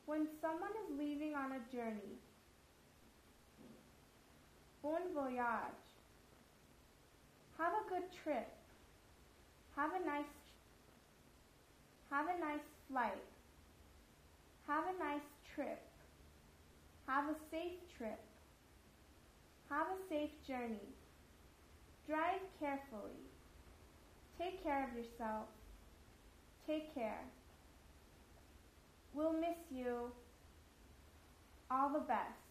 When someone is leaving on a journey, bon voyage. Have a good trip. Have a nice flight. Have a nice trip. Have a safe trip. Have a safe journey. Drive carefully. Take care of yourself. Take care. We'll miss you. All the best.